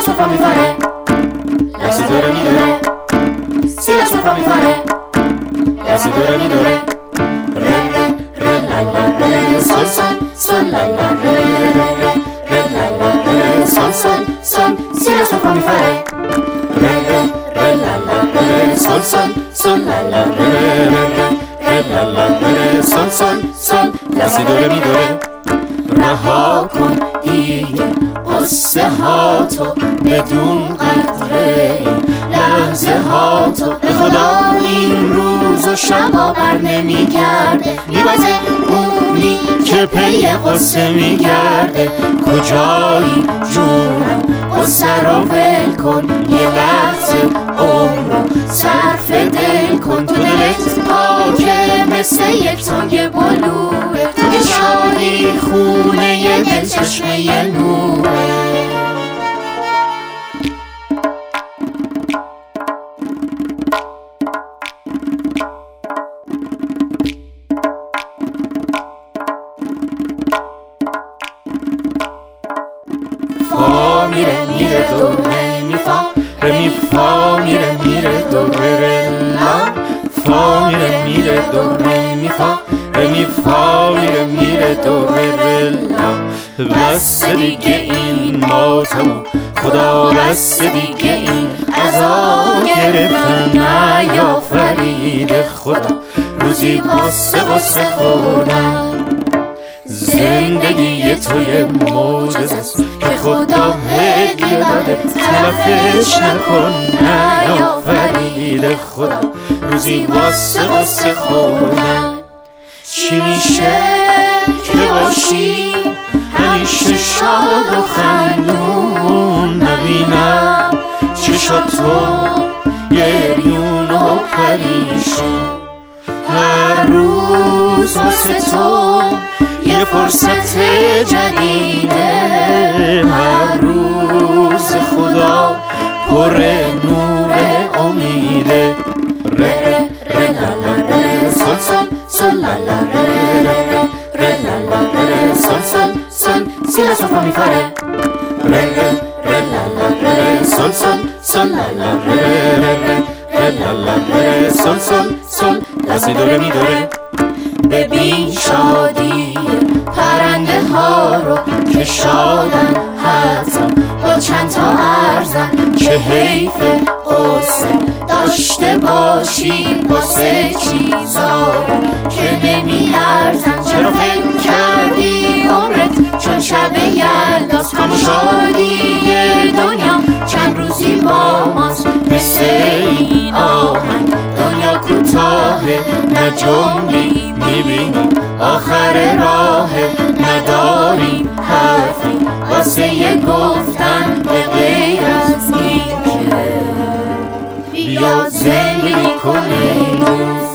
sol fa mi fa re, la si do re mi do re, si la sol fa mi fa re, la si do re mi do re, re re re la la re, sol sol sol la la re re re re la la re, sol sol sol, si la sol fa mi fa re, re re re la la re, sol sol sol la la re re re re la la re, sol sol sol, la si do re mi do re. رها کن دیگه قصه ها تو بدون قدره لحظه ها تو به خدا این روز و شبا بر نمی کرده میبازه اونی که پی قصه میگرده کجایی جونم قصه رو ول کن یه لحظه عمرو صرف دل کن تو دلت پاکه مثل یک تنگ بلوه تو که شادی خونه یه دل چشمه نوره فا میره میره دو ره می فا ره می فا میره میره دو ره لا فا میره میره دو ره می فا ره می فا میره میره دو ره لا بس دیگه این ماتمو خدا بس دیگه این عذاب گرفتن نیافرید خدا روزی قصه خوردم زندگی توی معجزه است که خدا هدیه داده تلفش نکن نیافرید خدا روزی قصه خوردم چی میشه که باشی همیشه شاد و خندون نبینم چشاتو گریون و پریشون هر روز واسه تو یه فرصت جدیده هر روز خدا پر نور امیده ره ره لا لا ره سل سل سل لا لا ره ره ره لا لا ره سل سل سل سی لا سل فا می فا ره ره ره لا لا ره سل سل سل لا لا ره ره ره لا لا ره سل سل سل لا سی دو ره می دو ره ببین شادی پرنده ها رو که شادن حتما با چند تا ارزن که حیف قصه داشته باشی واسه چیزا که نمی ارزن چرا فکر کردی عمرت چون شب یلداست کام شادی دنیا چند روزی با ماست مثل این آهنگ دنیا کوتاهه نه جملی میبینی آخر راه نداریم حرفی واسه یه گفتن به غیر از این که بیا زندگی کنیم